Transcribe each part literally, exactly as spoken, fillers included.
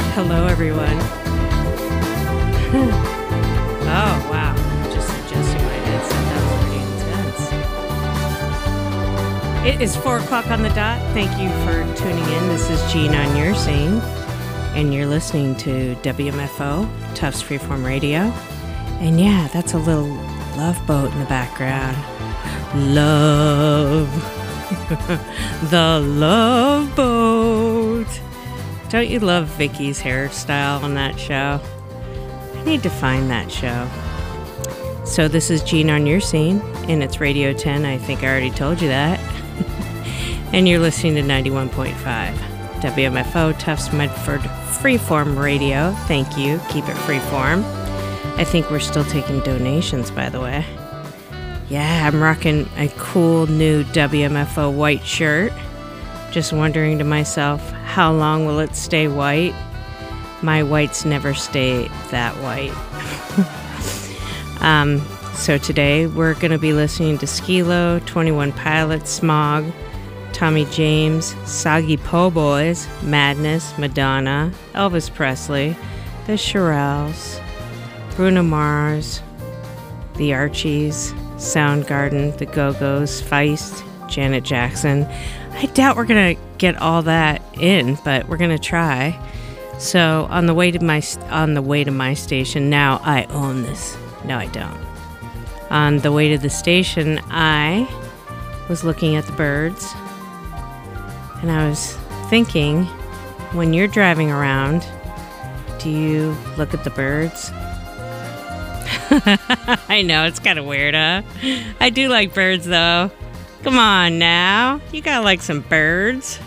Hello, everyone. Oh, wow. Just adjusting my headset. That was pretty intense. It is four o'clock on the dot. Thank you for tuning in. This is Gene on your scene, and you're listening to W M F O, Tufts Freeform Radio. And yeah, that's a little love boat in the background. Love. The Love Boat. Don't you love Vicky's hairstyle on that show? I need to find that show. So this is Gene on your scene, and it's Radio ten. I think I already told you that. And you're listening to ninety-one point five W M F O, Tufts Medford Freeform Radio. Thank you. Keep it freeform. I think we're still taking donations, by the way. Yeah, I'm rocking a cool new W M F O white shirt. Just wondering to myself, how long will it stay white? My whites never stay that white. um, so today we're going to be listening to Skee-Lo, twenty-one Pilots, Smog, Tommy James, Soggy Po' Boys, Madness, Madonna, Elvis Presley, The Shirelles, Bruno Mars, The Archies, Soundgarden, The Go-Go's, Feist, Janet Jackson. I doubt we're going to get all that in, but we're going to try. So on the way to my on the way to my station, now I own this. No, I don't. On the way to the station, I was looking at the birds, and I was thinking, when you're driving around, do you look at the birds? I know, it's kind of weird, huh? I do like birds, though. Come on now. You gotta like some birds.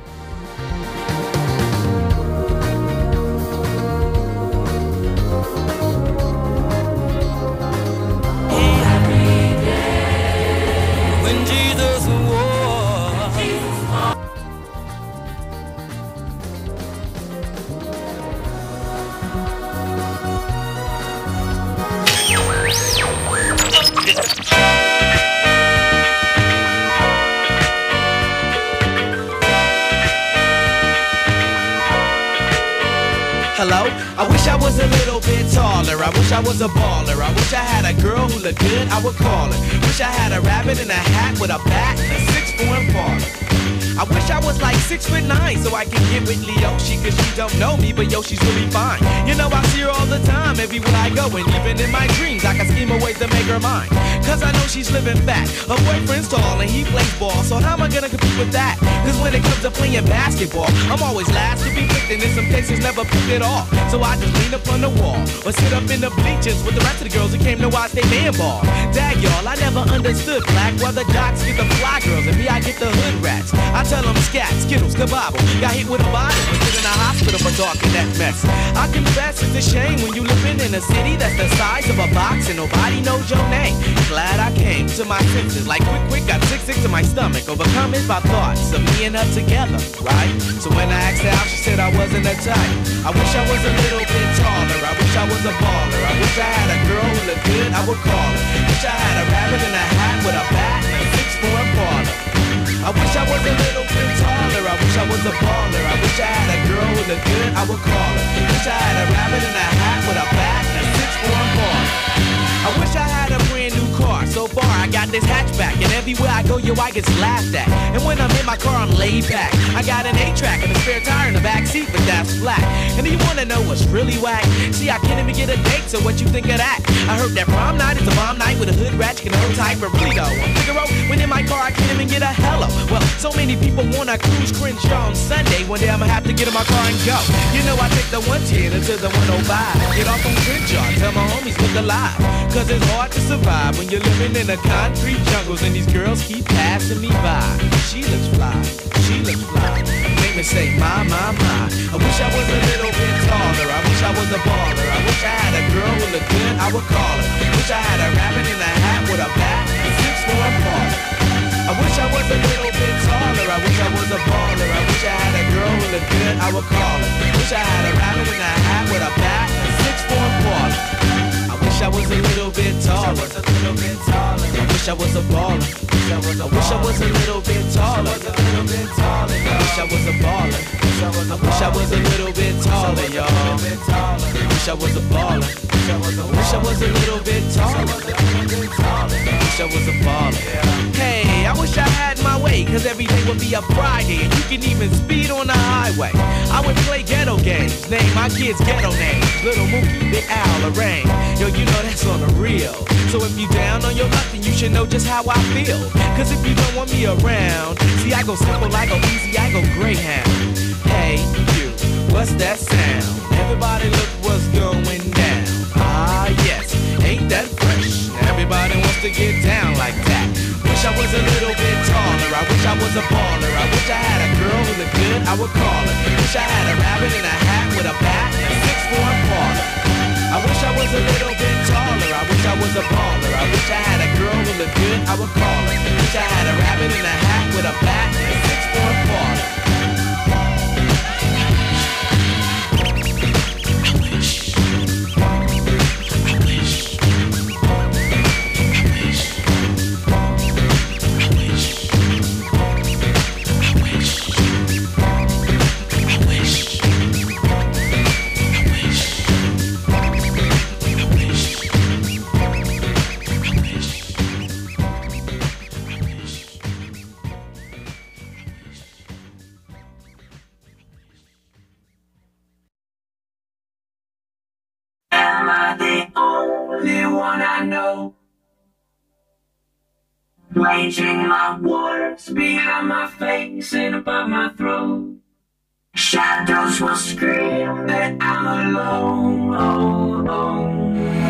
Hello? I wish I was a little bit taller. I wish I was a baller. I wish I had a girl who looked good, I would call her. Wish I had a rabbit in a hat with a bat and a six-form parlor. I wish I was like six foot nine so I could get with Leoshi, cause she don't know me, but yo, she's really fine. You know, I see her all the time, everywhere I go, and even in my dreams, I can scheme a way to make her mine. Cause I know she's living fat. Her boyfriend's tall and he plays ball, so how am I gonna compete with that? Cause when it comes to playing basketball, I'm always last to be picked, and in some cases never picked at all. So I just lean up on the wall, or sit up in the bleachers with the rest of the girls who came to watch they man ball. Dag y'all, I never understood black, why the jocks get the fly girls and me I get the hood rats. I tell them scat, skittles, kabobble, got hit with a bottle and put in a hospital for talking that mess. I confess it's a shame when you living in a city that's the size of a box and nobody knows your name. Glad I came to my senses, like quick quick got sick sick to my stomach, overcome it by thoughts of me and her together, right? So when I asked her out, she said I wasn't a type. I wish I was a little bit taller, I wish I was a baller. I wish I had a girl who looked good, I would call her. Wish I had a rabbit in a hat with a bat and a six-form parlor. I wish I was a little bit taller, I wish I was a baller. I wish I had a girl who looked good, I would call her. Wish I had a rabbit in a hat with a bat and a six-form parlor. I wish I had a brand new car. So far I got this hatchback, and everywhere I go, yo, I get laughed at. And when I'm in my car, I'm laid back. I got an eight-track and a spare tire in the back seat, but that's flat. And do you wanna know what's really whack? See, I can't even get a date, so what you think of that? I heard that prom night is a bomb night with a hood rat, you can hold tight, but really though, on Figaro, when in my car, I can't even get a hello. Well, so many people wanna cruise Crenshaw on Sunday. One day I'ma have to get in my car and go. You know, I take the one ten to the one oh five. Get off on Crenshaw, tell my homies look alive. Cause it's hard to survive when you're living in the concrete jungles and these girls keep passing me by. She looks fly, she looks fly. Make me say, my, my, my. I wish I was a little bit taller. I wish I was a baller. I wish I had a girl who looked good, I would call her. Wish I had a rabbit in a hat with a bat and six-form parlor. I wish I was a little bit taller. I wish I was a baller. I wish I had a girl who looked good, I would call her. Wish I had a rabbit in a hat with a bat and six-form parlor. I wish I was a little bit taller. I wish I was a baller. I wish I was a little bit taller. I wish I was a baller. I wish I was a little bit taller, yo. wish I was a baller. Wish I was a little bit taller. Wish I was a baller. Hey, I wish I had my way, cause every day would be a Friday, and you can even speed on the highway. I would play ghetto games, name my kids ghetto names. Little Mookie, Big Al, Lorraine. Yo, you know that's on the real. So if you down on your luck, then you should know just how I feel. Cause if you don't want me around, see I go simple, I go easy, I go Greyhound. Hey, you, what's that sound? Everybody look what's going down. Ah, yes, ain't that fresh? Everybody wants to get down like that. Wish I was a little bit taller, I wish I was a baller. I wish I had a girl who looked good, I would call her. Wish I had a rabbit in a hat with a bat and a six-foot parlor. I wish I was a little bit taller, I wish I was a baller. I wish I had a girl who looked good, I would call her. Wish I had a rabbit in a hat with a bat and a six-foot parlor. Waging my wars behind my face and above my throat. Shadows will scream that I'm alone. Oh, oh.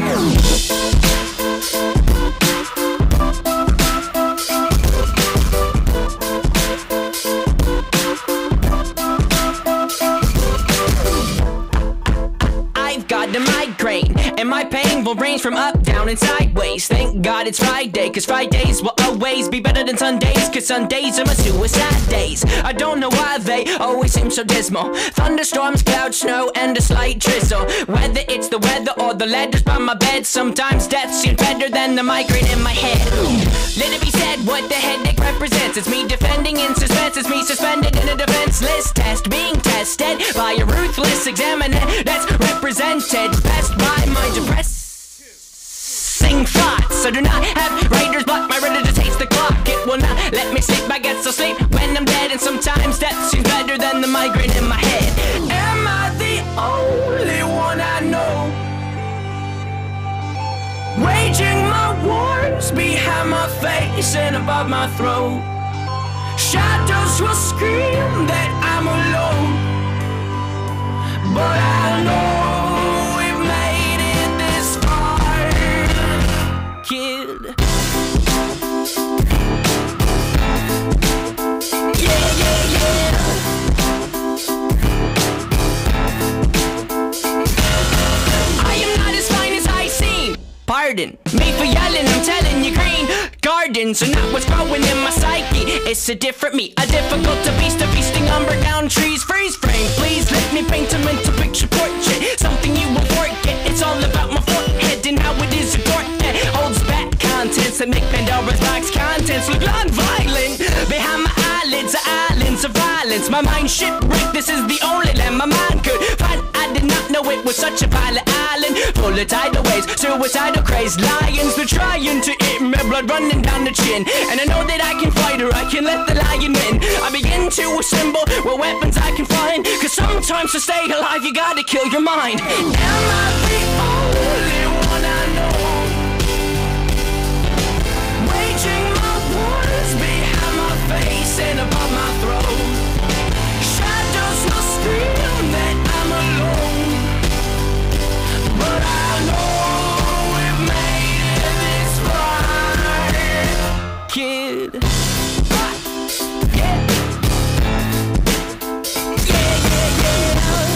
I've got a migraine, and my pain will range from up, down, and sideways. Thank God it's Friday, cause Fridays will always be better than Sundays, cause Sundays are my suicide days. I don't know why they always seem so dismal. Thunderstorms, cloud, snow, and a slight drizzle. Whether it's the weather or the letters by my bed, sometimes death seems better than the migraine in my head. Let it be said what the headache represents. It's me defending in suspense, it's me suspended in a defenseless test, being tested by a ruthless examiner that's represented best by my depressing thoughts. I do not have writer's block, my reader just hates the clock. It will not let me sleep, I guess I'll sleep when I'm dead. And sometimes death seems better than the migraine in my head. Am I the only one I know, waging my wars behind my face and above my throat? Shadows will scream that I'm alone, but I know kid. Yeah, yeah, yeah. I am not as fine as I seem. Pardon me for yelling, I'm telling you, green gardens are not what's growing in my psyche. It's a different me, a difficult to beast, a feasting umber down trees. Freeze frame, please let me paint a mental picture portrait. Something you will forget, it's all about my forehead and how it is adored. Holds back contents that make Pandora's box contents look non-violent. Behind my eyelids are islands of violence. My mind shipwrecked, this is the only land my mind could find. I did not know it was such a pilot island, full of tidal waves, suicidal crazed lions. They're trying to eat me, blood running down the chin. And I know that I can fight or I can let the lion win. I begin to assemble what weapons I can find, cause sometimes to stay alive you gotta kill your mind. Am I the only one I know, waging my wars behind my face and above my throat? Shadows will scream that I'm alone, but I know we've made it this far, kid. Yeah. Yeah, yeah, yeah.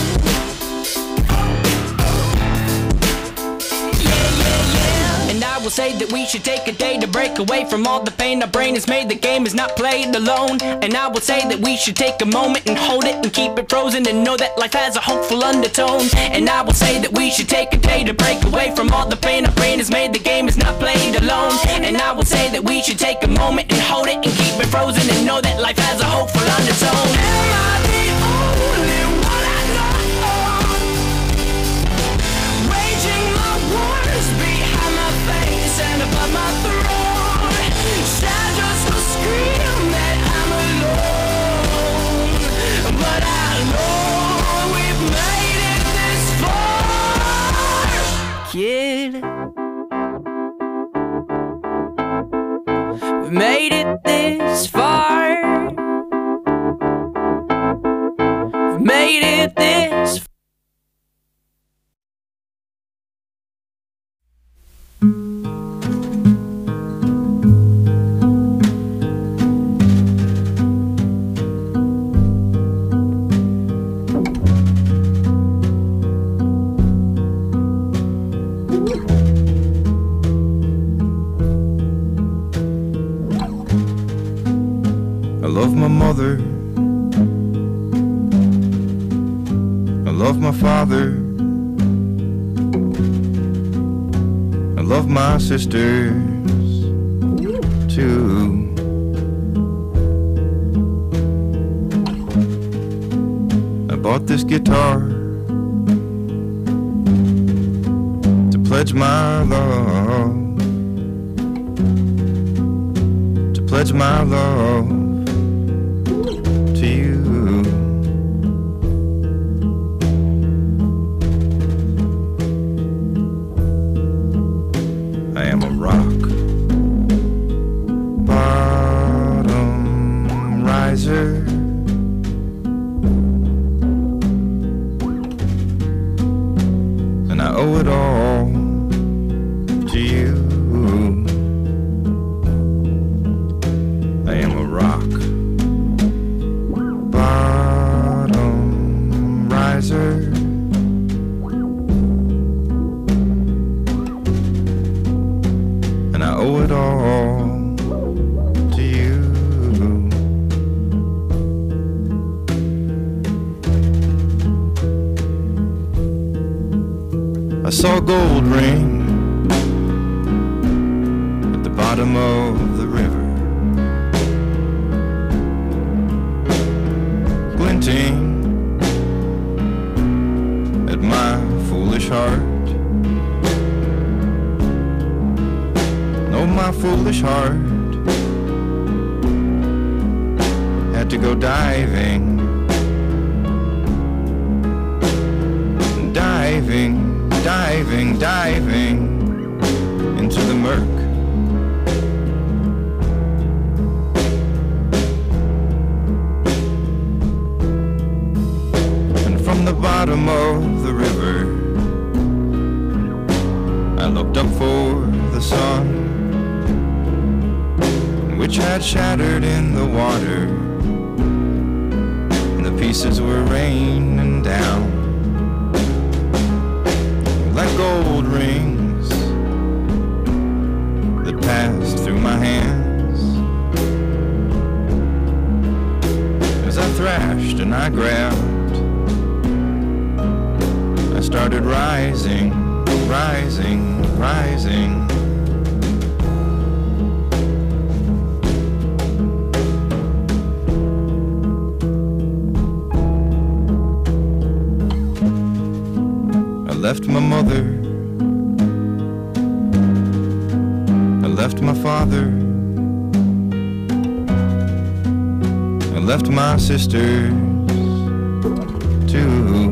And I will say that we should take a day to break away from all the pain our brain has made. The game is not played alone. And I will say that we should take a moment and hold it and keep it frozen and know that life has a hopeful undertone. And I will say that we should take a day to break away from all the pain our brain has made. The game is not played alone. And I will say that we should take a moment and hold it and keep it frozen and know that life has a hopeful undertone. Am I the only one I know, it. We made it this far. We made it this far. I love my mother, I love my father, I love my sisters too. I bought this guitar to pledge my love, to pledge my love to you. I am a rock bottom riser, and I owe it all to you. I am a rock bottom riser, and I owe it all to you. I saw a gold ring at the bottom of the river, glinting at my foolish heart. Oh, my foolish heart had to go diving, diving, diving, diving into the murk. From the bottom of the river, I looked up for the sun, which had shattered in the water, and the pieces were raining down like gold rings that passed through my hands as I thrashed and I grabbed. I started rising, rising, rising. I left my mother, I left my father, I left my sisters too.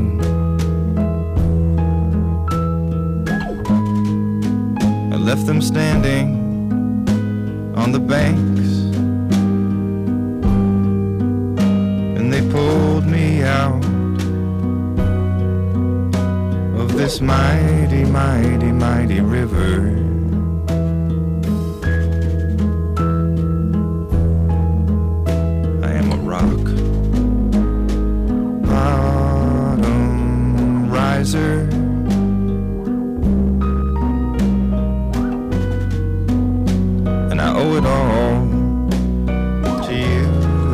Left them standing on the banks, and they pulled me out of this mighty, mighty, mighty river. I am a rock bottom riser, I owe it all to you.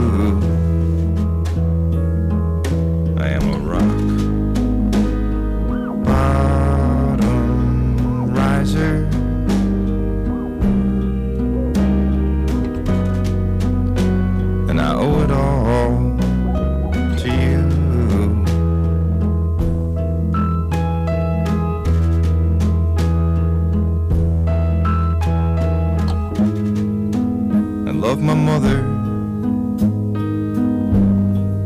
I am a rock bottom riser, and I owe it all to you. I love my mother,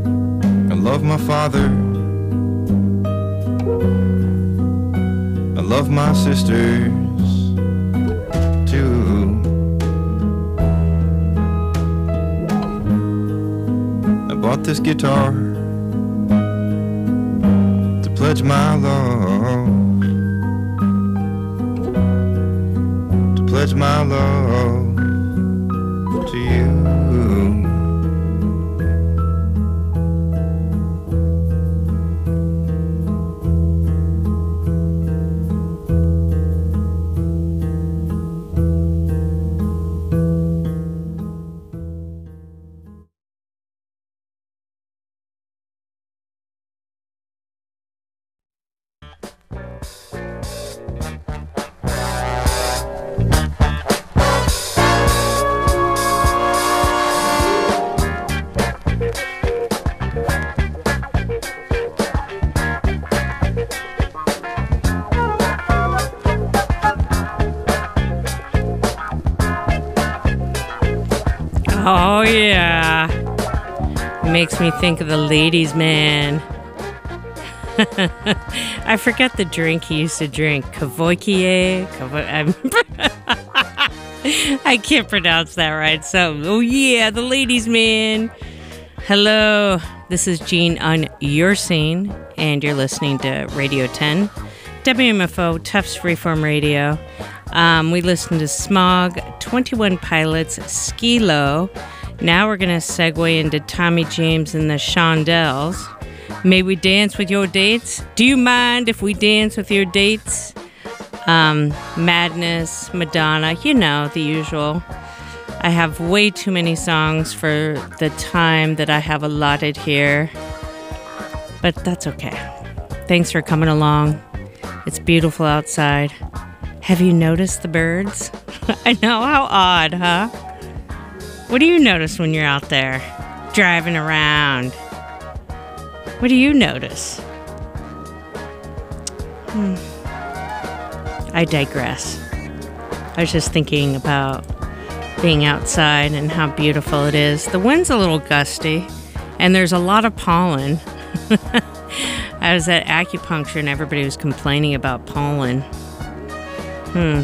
I love my father, I love my sisters too. I bought this guitar to pledge my love, to pledge my love to you. Oh, yeah. Makes me think of the ladies' man. I forget the drink he used to drink. Kavoikie? Kavo- I can't pronounce that right. So, oh, yeah, the ladies' man. Hello, this is Jean on your scene, and you're listening to Radio ten, W M F O, Tufts Freeform Radio. Um, we listened to Smog, twenty-one Pilots, Skee-Lo. Now we're going to segue into Tommy James and the Shondells. May we dance with your dates? Do you mind if we dance with your dates? Um, Madness, Madonna, you know, the usual. I have way too many songs for the time that I have allotted here. But that's okay. Thanks for coming along. It's beautiful outside. Have you noticed the birds? I know, how odd, huh? What do you notice when you're out there driving around? What do you notice? Hmm. I digress. I was just thinking about being outside and how beautiful it is. The wind's a little gusty, and there's a lot of pollen. I was at acupuncture, and everybody was complaining about pollen. Hmm.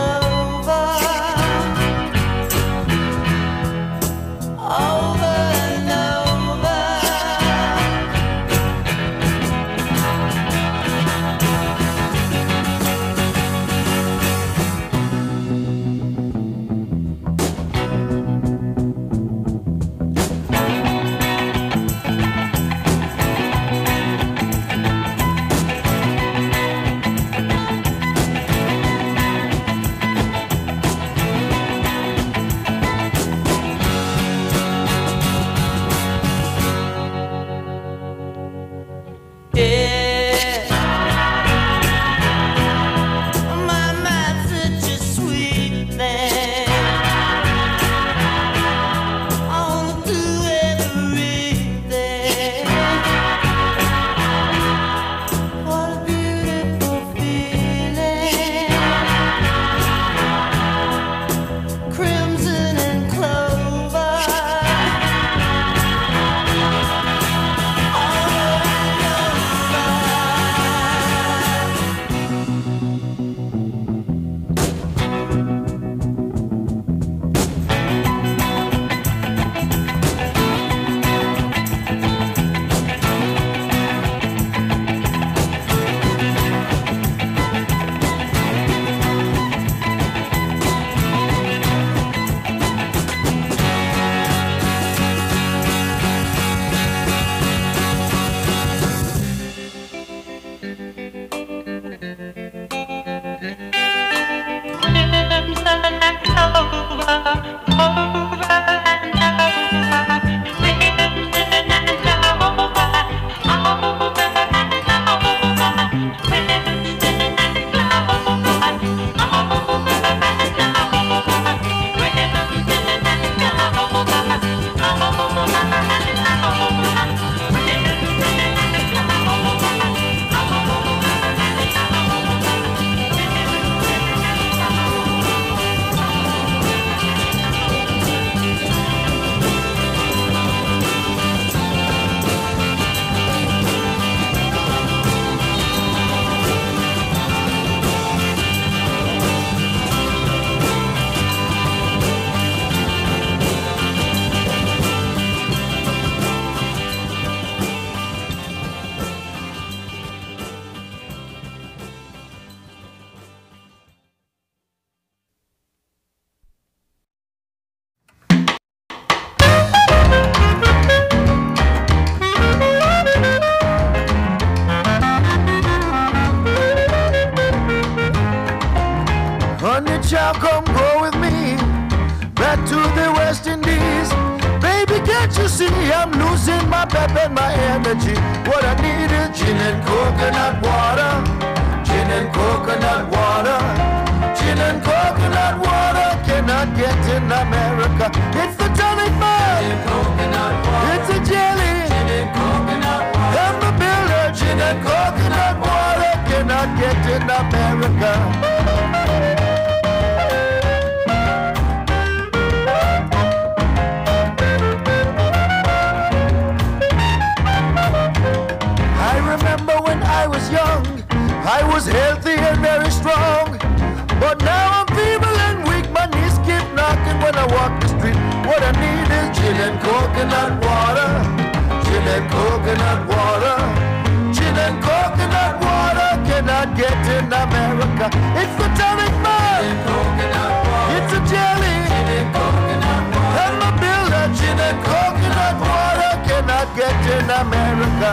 Over Child, come go with me back to the West Indies. Baby, can't you see I'm losing my pep and my energy? What I need is gin and coconut water, gin and coconut water, gin and coconut water. Cannot get in America. It's the tonic man, gin and coconut water. It's a jelly, gin and coconut water. I'm the builder, gin and coconut water. Cannot get in America. I was healthy and very strong, but now I'm feeble and weak. My knees keep knocking when I walk the street. What I need is gin and coconut water, gin and coconut water, gin and coconut water. Cannot get in America. It's the tonic man, gin and coconut water. It's a jelly, gin and coconut water. And my builder, gin and coconut water. Cannot get in America.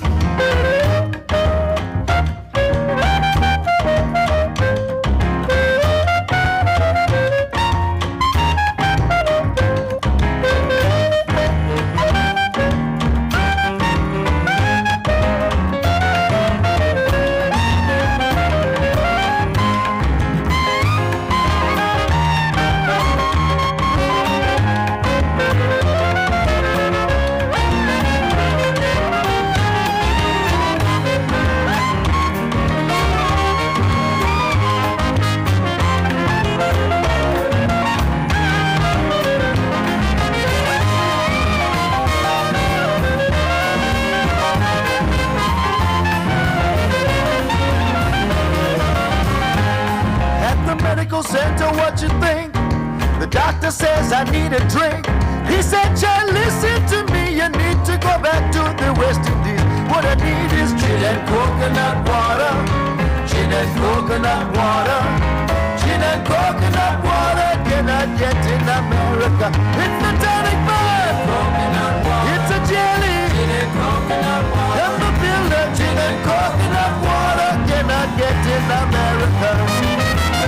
Center, what you think? The doctor says I need a drink. He said, child, listen to me. You need to go back to the West Indies. What I need is gin and coconut water, gin and coconut water, gin and coconut water. Cannot get in America. It's the tonic man, coconut water. It's a jelly, gin and coconut water. I'm the builder, gin and coconut water. Cannot get in America.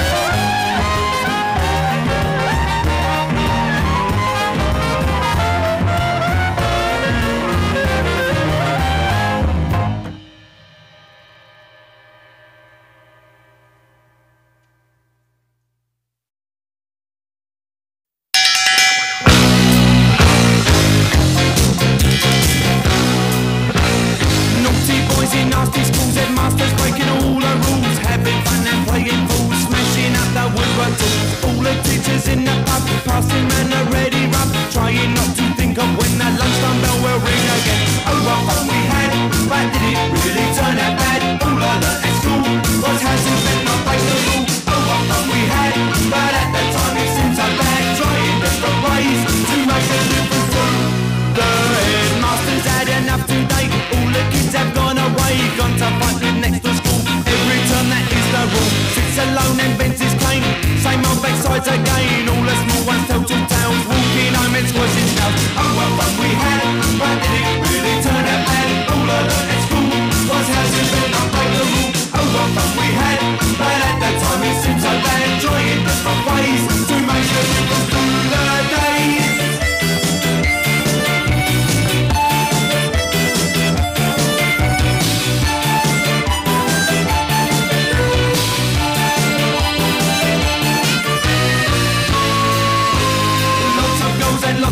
Nasty schools, headmasters breaking all the rules, having fun and playing fools, smashing up the woodwork tools. All the teachers in the pub, passing man a ready rub, trying not to think of when that lunchtime bell will ring again. Oh, what fun we had, but did it really turn out bad? All I learned at school was how to bend not break the rule. Oh, what fun we had, but at the time it seemed so bad, trying desperate ways to make a difference too. The headmasters had enough today. All the kids have gone away, gone to fight with next to school. Every turn that is the rule. Sits alone and vents his claim. Same old backsides again. All the small ones tell two tales. Walking home and squashing shells. Oh, what fun we had, but did it really turn out bad? All I learned at school was how to bend not break the rule. Oh, what fun we had, but at that time it seemed so bad. Trying different ways to make a difference.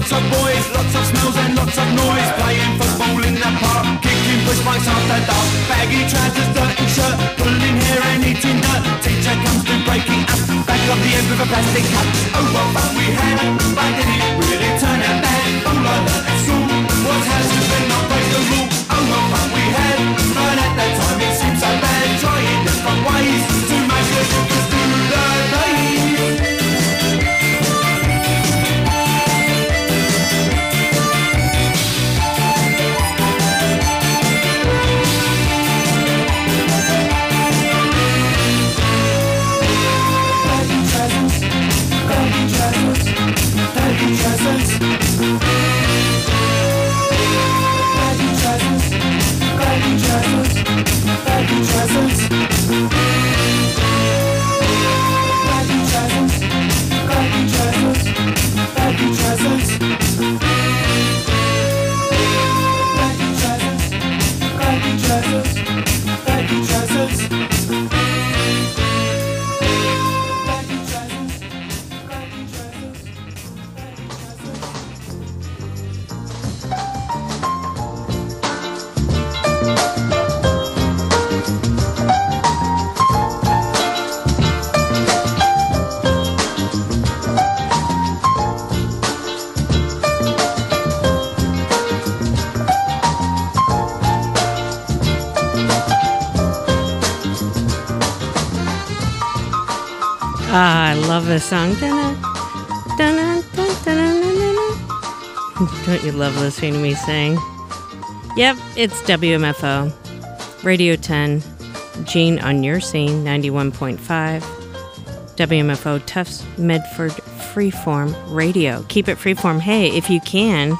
Lots of boys, lots of smells and lots of noise. Playing football in the park, kicking push bikes after dark. Baggy trousers, dirty shirt, pulling hair and eating dirt. Teacher comes to break it up, back of the end with a plastic cup. Oh, what fun we had, but did it really turn out bad? All I learned at school was how to spin not break the rule. Oh, what fun we had, but at that time it seemed so bad. Trying different ways to make the difference to the days. Ah, I love this song. Dun-dun, dun-dun, dun-dun, dun-dun. Don't you love listening to me sing? Yep, it's W M F O, Radio ten, Gene on your scene, ninety-one point five, W M F O Tufts Medford Freeform Radio. Keep it freeform. Hey, if you can,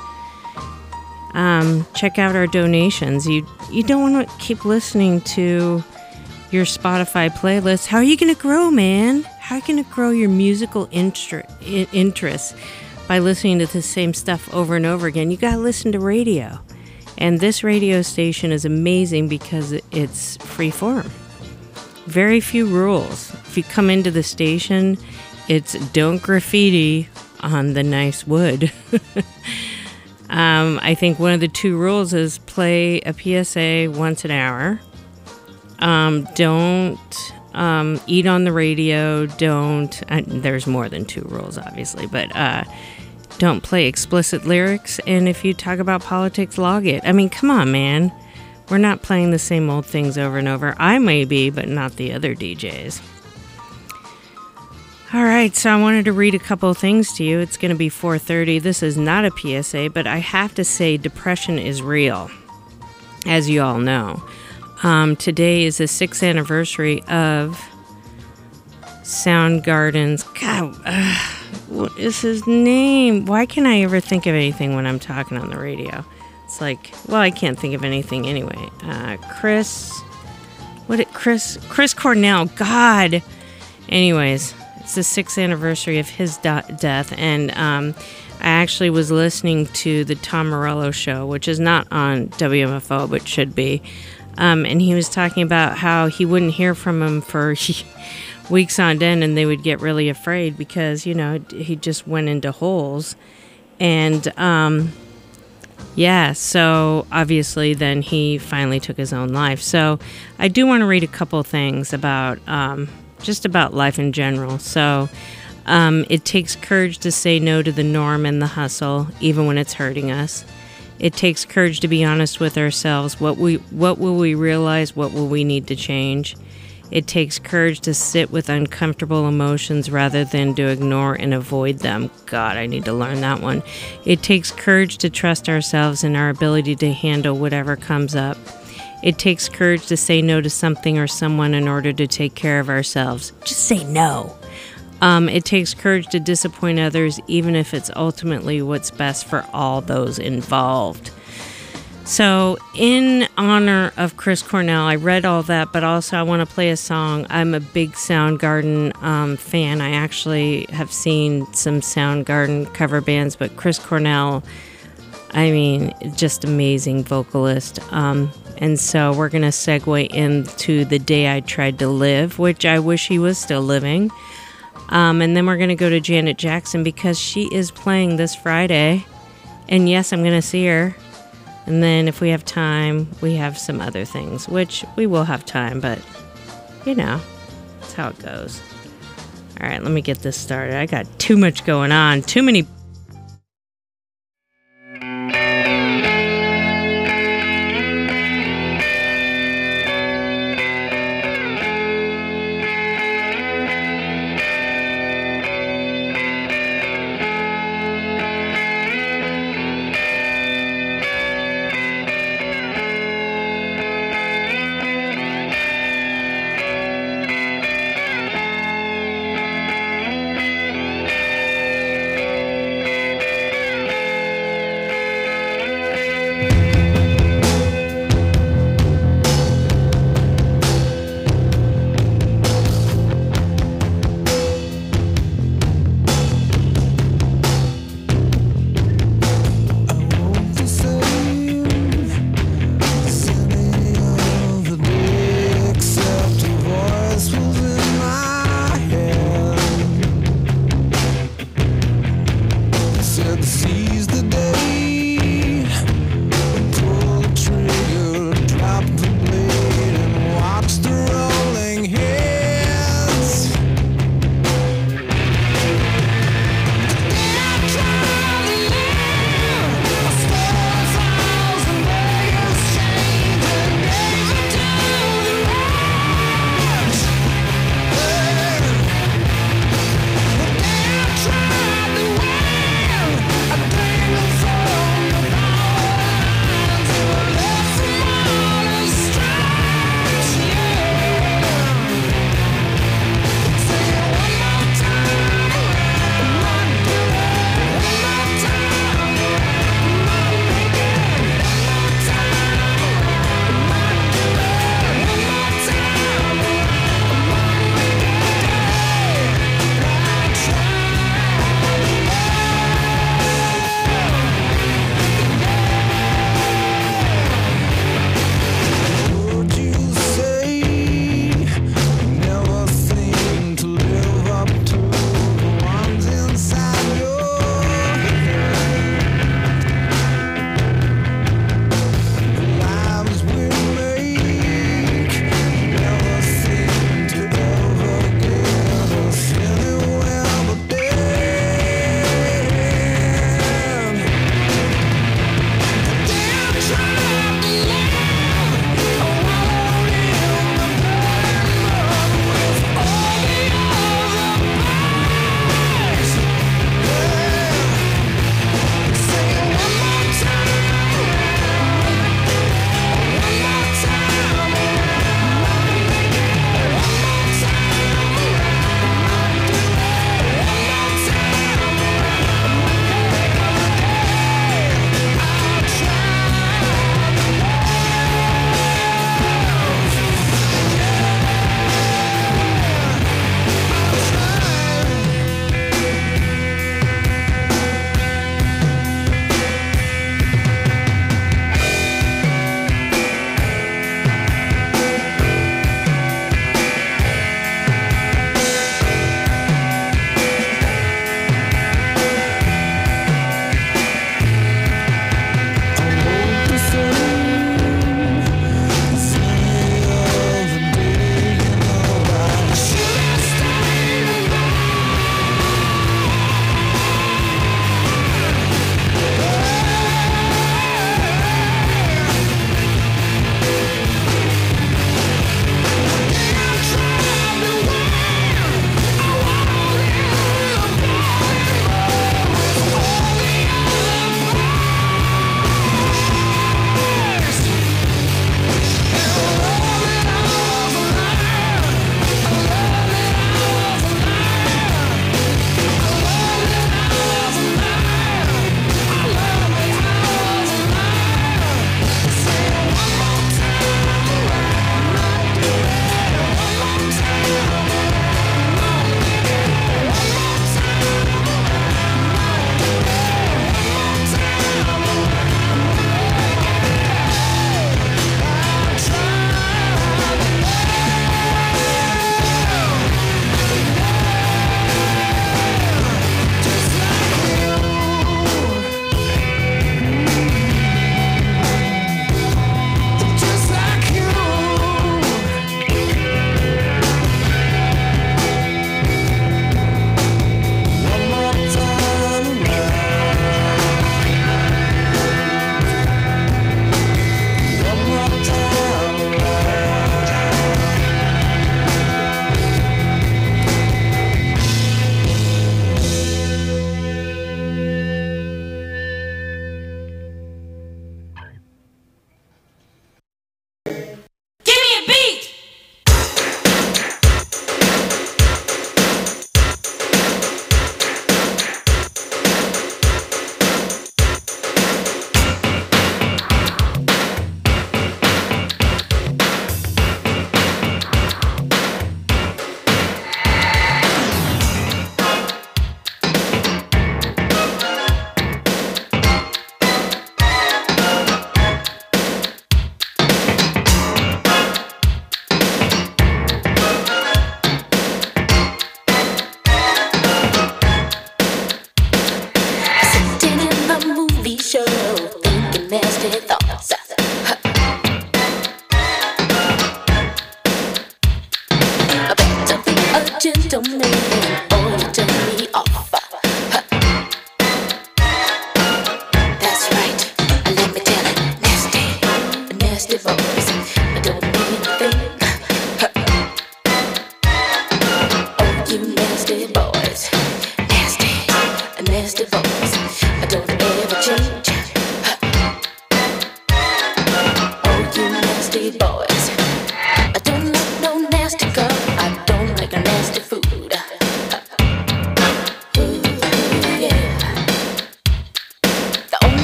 um, check out our donations. You you don't want to keep listening to your Spotify playlist. How are you going to grow, man? How are you going to grow your musical inter- interest by listening to the same stuff over and over again? You got to listen to radio. And this radio station is amazing because it's free form. Very few rules. If you come into the station, it's don't graffiti on the nice wood. um, I think one of the two rules is play a P S A once an hour. Um, don't um, eat on the radio. Don't, uh, there's more than two rules, obviously, but uh, don't play explicit lyrics. And if you talk about politics, log it. I mean, come on, man. We're not playing the same old things over and over. I may be, but not the other D Js. All right, so I wanted to read a couple of things to you. It's going to be four thirty. This is not a P S A, but I have to say depression is real, as you all know. Um, today is the sixth anniversary of Soundgarden's... God, uh, what is his name? Why can't I ever think of anything when I'm talking on the radio? It's like, well, I can't think of anything anyway. Uh, Chris... What it... Chris... Chris Cornell. God! Anyways, it's the sixth anniversary of his do- death, and um, I actually was listening to the Tom Morello show, which is not on W M F O, but should be. Um, and he was talking about how he wouldn't hear from him for weeks on end, and they would get really afraid because, you know, he just went into holes. And, um, yeah, so obviously then he finally took his own life. So I do want to read a couple things about, um, just about life in general. So um, it takes courage to say no to the norm and the hustle, even when it's hurting us. It takes courage to be honest with ourselves. What we, what will we realize? What will we need to change? It takes courage to sit with uncomfortable emotions rather than to ignore and avoid them. God, I need to learn that one. It takes courage to trust ourselves and our ability to handle whatever comes up. It takes courage to say no to something or someone in order to take care of ourselves. Just say no. Um, it takes courage to disappoint others, even if it's ultimately what's best for all those involved. So, in honor of Chris Cornell, I read all that, but also I want to play a song. I'm a big Soundgarden um, fan. I actually have seen some Soundgarden cover bands, but Chris Cornell, I mean, just amazing vocalist. Um, and so we're going to segue into The Day I Tried to Live, which I wish he was still living. Um, and then we're going to go to Janet Jackson because she is playing this Friday And yes, I'm going to see her. And then if we have time, we have some other things, which we will have time, but you know, that's how it goes. All right, let me get this started. I got too much going on, too many. I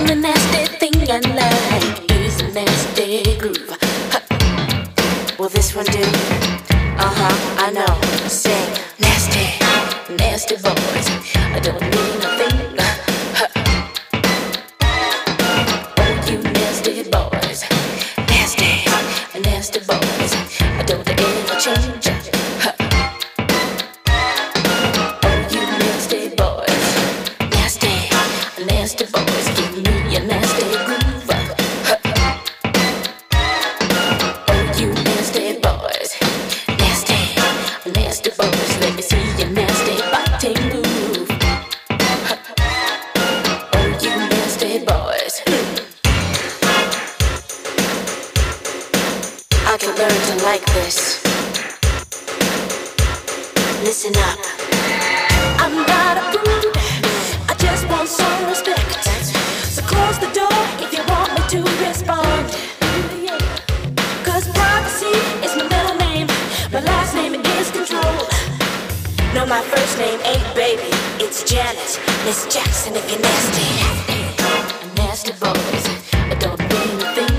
only nasty thing I like is a nasty groove. Huh. Will this one do? Uh-huh, I know. Sing nasty, nasty boys. I don't mean a thing. Huh. Oh, you nasty boys. Nasty, nasty boys. I don't ever change. Huh. Oh, you nasty boys. Nasty, nasty boys. Give me a nasty groove. Huh. Oh, you nasty boys. Nasty, nasty boys. Let me see your nasty body move. Huh. Oh, you nasty boys. I can learn to like this. Listen up. I'm not a prude. I just want some respect. So close the door if you want me to respond. Cause privacy is my middle name. My last name is control. No, my first name ain't baby. It's Janet, Miss Jackson if you're nasty. Nasty boys, I don't mean a thing.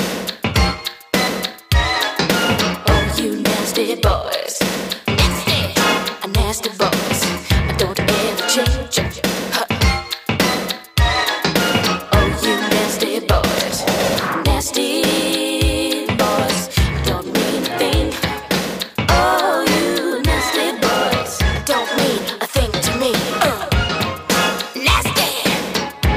Oh, you nasty boys. Nasty, nasty boys. I don't ever change. Huh. Oh, you nasty boys. Nasty boys. I don't mean a thing. Oh, you nasty boys. I don't mean a thing to me. Uh. Nasty.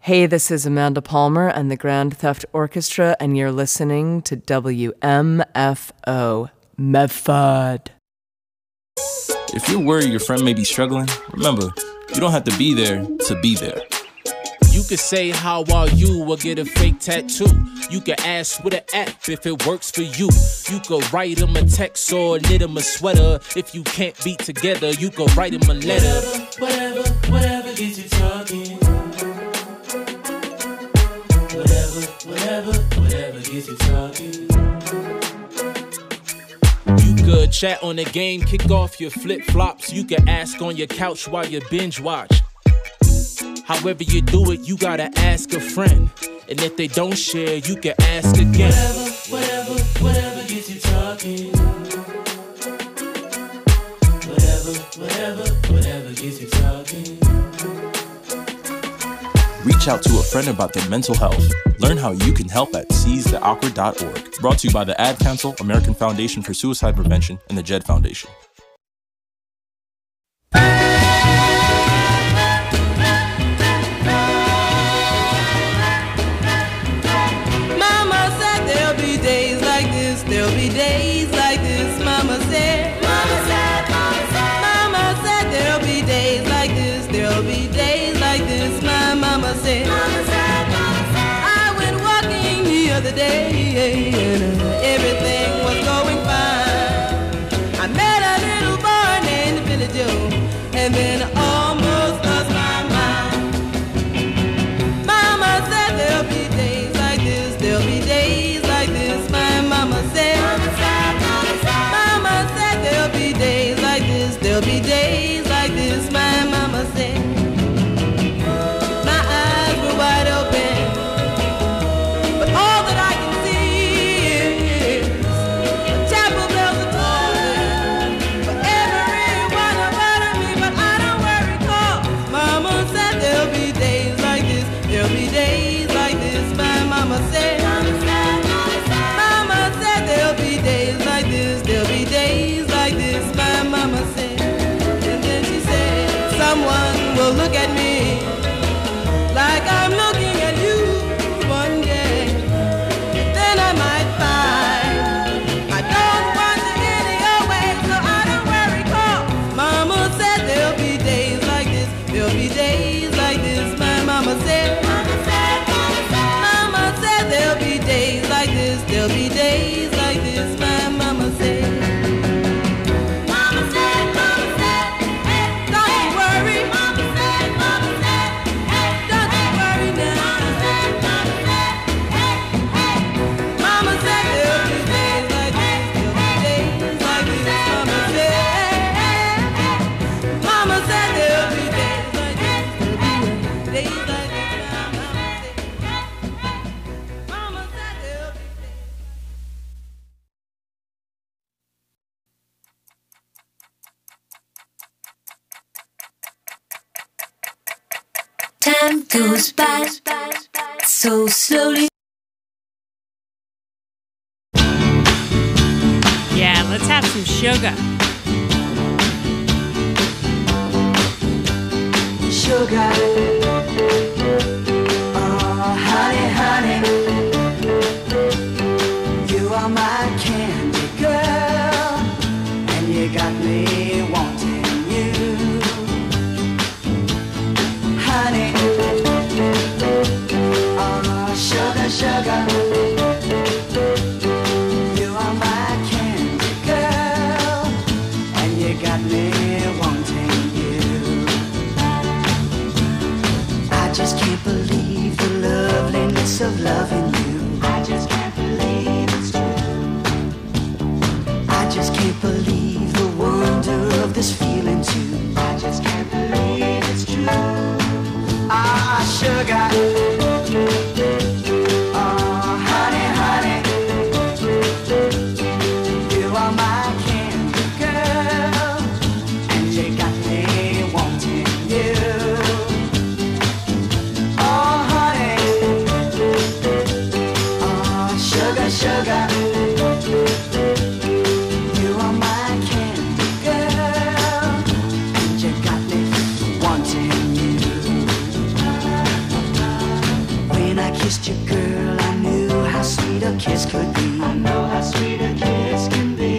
Hey, this is Amanda Palmer and the Grand Theft Orchestra, and you're listening to W M F O, Medford. If you're worried your friend may be struggling, remember, you don't have to be there to be there. You could say, how are you, or get a fake tattoo. You could ask with an app if it works for you. You could write him a text or knit him a sweater. If you can't be together, you could write him a letter. Whatever, whatever, whatever gets you talking. Whatever, whatever, whatever gets you talking. You could chat on the game, kick off your flip-flops. You could ask on your couch while you binge watch. However you do it, you gotta ask a friend. And if they don't share, you can ask again. Whatever, whatever, whatever gets you talking. Whatever, whatever, whatever gets you talking. Reach out to a friend about their mental health. Learn how you can help at seize the awkward dot org. Brought to you by the Ad Council, American Foundation for Suicide Prevention, and the Jed Foundation. There'll be days like this, Mama said. Mama said, Mama said. Mama said there'll be days like this. There'll be days like this, my Mama said. Mama said, Mama said. I went walking the other day and everything was going fine. I met a little boy named Billy Joe and then almost lost my mind. Mama said there'll be days like this. There'll be days like this, my Mama said. There'll be days like this, my Mama said. My eyes were wide open, but all that I can see is the chapel bells are tolling for every one about me. But I don't worry, 'cause Mama said there'll be days like this. There'll be days like this, my Mama said. Mama said there'll be days like this. There'll be days like this, my Mama said. Someone will look at me like I'm looking at you one day. Then I might find I don't want you any other way, so I don't worry, 'cause Mama said there'll be days like this. There'll be days like this, my Mama said. Mama said, Mama said. Mama said there'll be days like this. There'll be days like this, my Mama said. Time goes by so slowly. Yeah, let's have some sugar. Sugar, oh honey, honey, you are my candy girl, and you got me wanting you, honey, oh sugar, sugar, you are my candy girl, and you got me wanting you. I just can't believe the loveliness of loving you. I just can't believe it's true. I just can't believe the wonder of this feeling too. I just can't believe it's true. Ah, sugar. Oh, honey, honey. You are my candy girl, and you got me wanting you. Sugar, you are my candy girl, and you got me wanting you. kissed you, girl, I knew how sweet a kiss could be. I know how sweet a kiss can be.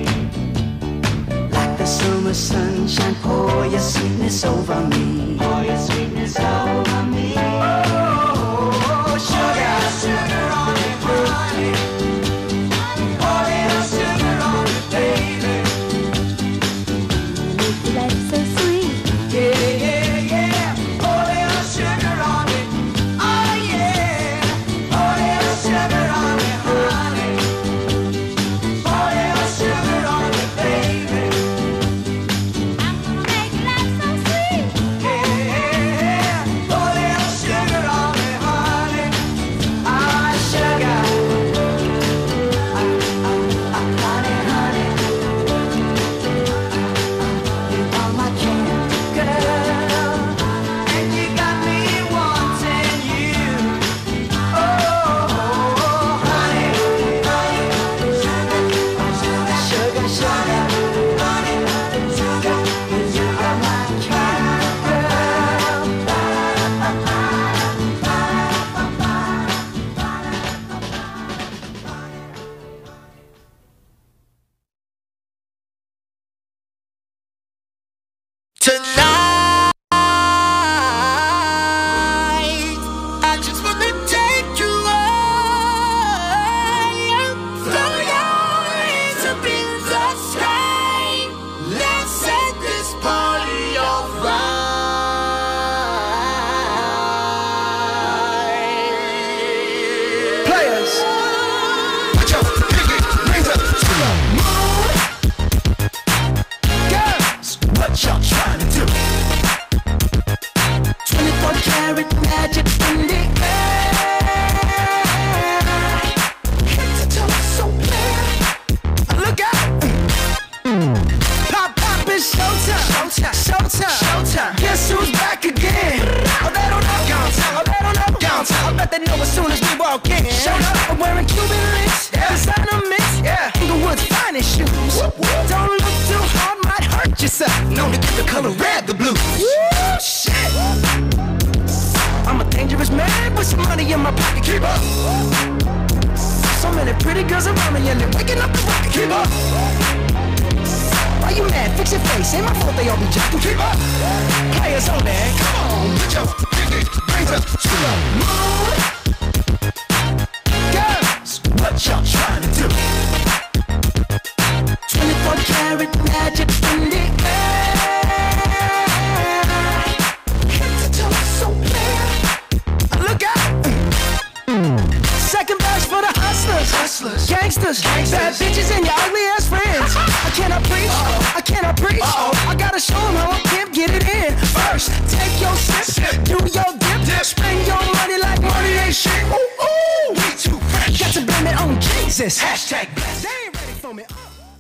Like the summer sunshine, pour your sweetness over me. Pour your sweetness over me. Oh, sugar, sugar on it, honey. Pour your sugar on it, baby. Make your life so sweet. Yeah, yeah, yeah. Pour your sugar on it. Oh, yeah. Pour your sugar on it, honey. Pour your sugar on it, baby. I'm gonna make your life so sweet. Yeah, pour your sugar on it, honey. Ah, sugar. Ah, ah, ah, honey, honey. You are my candy girl, and you got me wanting you. Oh, honey, honey, sugar, sugar, sugar, honey, sugar, you are my candy girl. Tonight, I just wanna take you higher. Throw your hands up in the sky. Let's set this party on fire. Players, put your pinky rings up to the moon. Girls, what y'all trying to do? twenty-four karat magic in the air. Head to toe, so clear. Look out! Pop, pop, it's showtime. Showtime. Showtime. Showtime. Guess who's back again? Oh, they don't know. Gone time. Oh, they don't know. Gone time. I bet they know as soon as we walk in. Showed up. I'm wearing Cuban links. Yeah. Designer mix. Yeah. Inglewood's finest shoes. Whoop, whoop. Don't look too hard, might hurt yourself. Known to get the color red, the blues. Woo, shit. I'm a dangerous man with some money in my pocket. Keep up. So many pretty girls around me and they're waking up the rocket. Keep up. Why you mad? Fix your face. Ain't my fault they all be jacking. Keep up. Players on there. Come on, put your pinky rings up to the moon. Girls, What y'all trying to do? twenty-four karat magic in the air. Head to toe, so clear. Look out. Second best for the hustlers. Hustlers. Gangsters. Gangsters. Bad bitches and your ugly ass friends. I cannot preach. Uh-oh. I cannot preach. Uh-oh. I gotta show them how a pimp get it in. First, take your sip. Sip. Do your dip. Dip. Spend your money like money ain't shit. Ooh, ooh, we too fresh. Got to blame it on Jesus. Hashtag blessed. They ain't ready for me.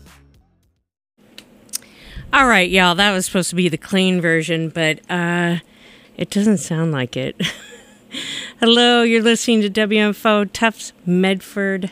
All right, y'all, that was supposed to be the clean version, but uh, it doesn't sound like it. Hello, you're listening to W M F O, Tufts Medford.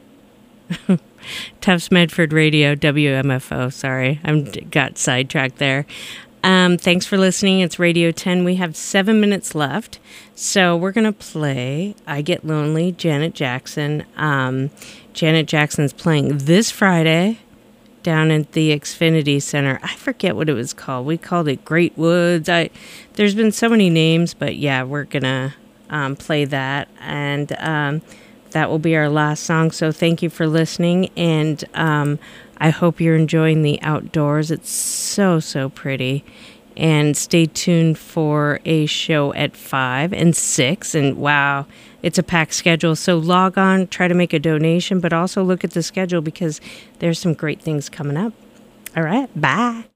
Tufts Medford Radio, W M F O, sorry. I got sidetracked there. Um, thanks for listening. It's Radio ten. We have seven minutes left. So we're going to play I Get Lonely, Janet Jackson. Um, Janet Jackson's playing this Friday down at the Xfinity Center. I forget what it was called. We called it Great Woods. I There's been so many names, but yeah, we're going to um, play that. And um, that will be our last song. So thank you for listening. And um, I hope you're enjoying the outdoors. It's so, so pretty. And stay tuned for a show at five and six. And wow, it's a packed schedule. So log on, try to make a donation, but also look at the schedule because there's some great things coming up. All right, bye.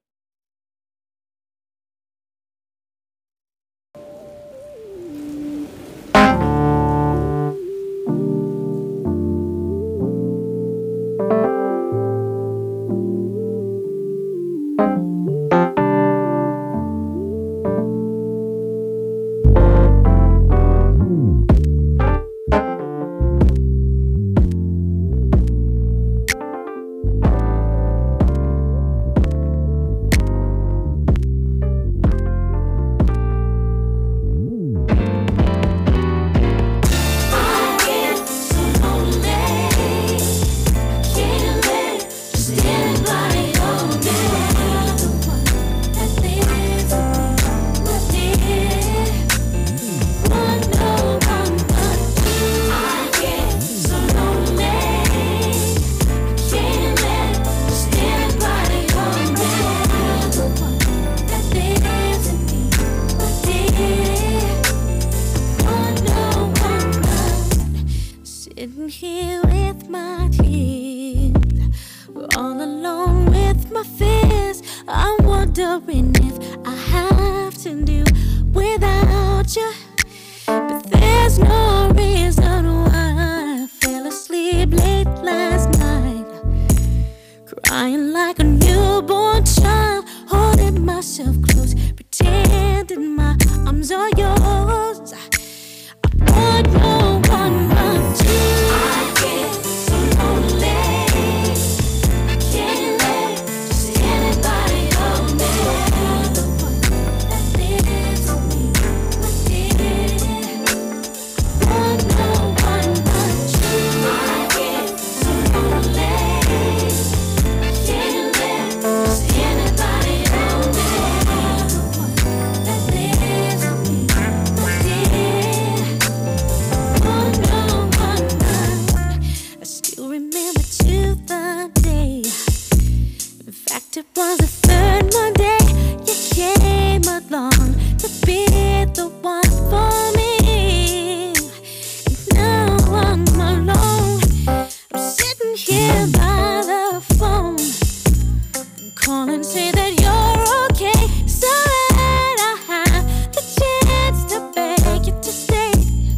here with my tears, all alone with my fears. I'm wondering if I have to do without you, but there's no reason why I fell asleep late last night, crying like a newborn child, holding myself close, pretending my arms are yours. I want no one but you. I get so lonely, I can't let just anybody hold me. You're the one that lives in me, my dear. I want no one but you. I get so lonely, I can't let just anybody hold me. You're the one that lives in me, my dear. Oh no, one night I still remember to the day. In fact, it was the third Monday you came along to be the one for me. And now I'm alone. I'm sitting here by the phone, calling, say that you're okay, so that I have the chance to beg you to stay.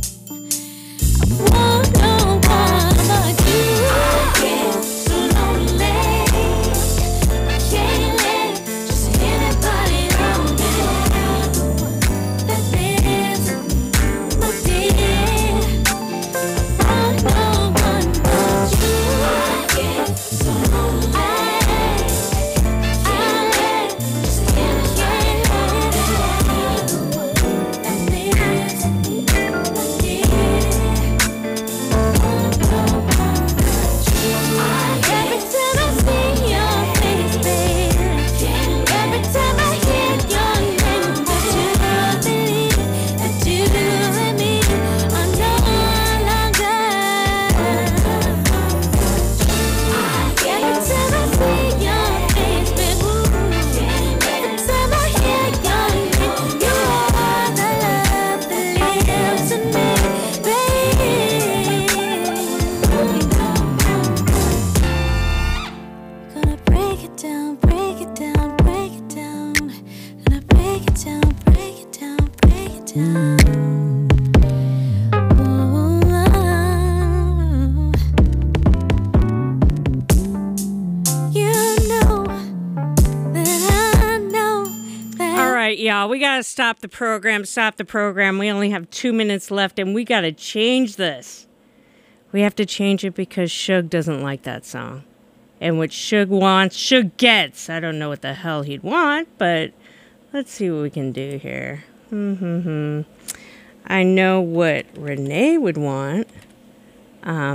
I want no one but you. I get so lonely, I can't let just anybody hold me. You're the one that lives in me, my dear. I want no one but you. I get so lonely, I can't let just anybody hold me. You're the one that lives in me, my dear. Every time I see your face, babe, every time I hear your name, that you believe, that you and me are no longer. Every time I see your face, babe, every time I hear your name, you are the love that lives in me, babe. Gonna break it down, break it down, break it down. Gonna break it down, break it down, break it down. Oh, you know that I know that. All right, y'all, we got to stop the program, stop the program. We only have two minutes left, and we got to change this. We have to change it because Suge doesn't like that song. And what Suge wants, Suge gets. I don't know what the hell he'd want, but let's see what we can do here. Mm-hmm. I know what Renee would want. Um,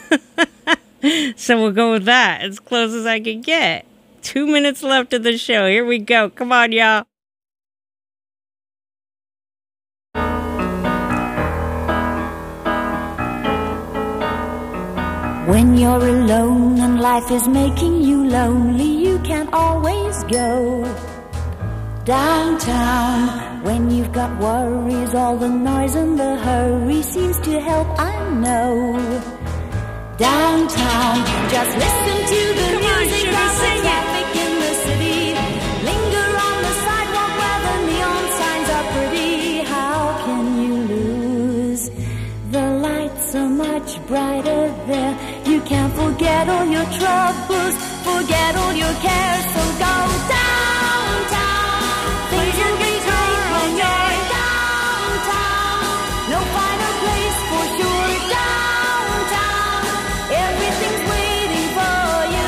so we'll go with that, as close as I can get. Two minutes left of the show. Here we go. Come on, y'all. When you're alone and life is making you lonely, you can always go downtown. When you've got worries, all the noise and the hurry seems to help, I know. Downtown, just listen to the Come on, music Sugar, of the sing it. traffic in the city. Linger on the sidewalk where the neon signs are pretty. How can you lose? The lights are much brighter there. You can't forget all your troubles, forget all your cares, so go downtown. Things will be great when you're downtown. No finer place for sure. Downtown, everything's waiting for you.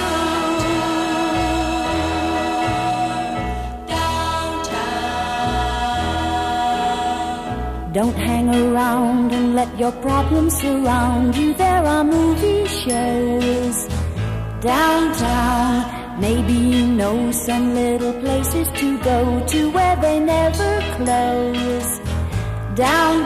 Downtown. Don't hang around and let your problems surround you. There are movie shows downtown. Maybe you know some little places to go to where they never close. Downtown.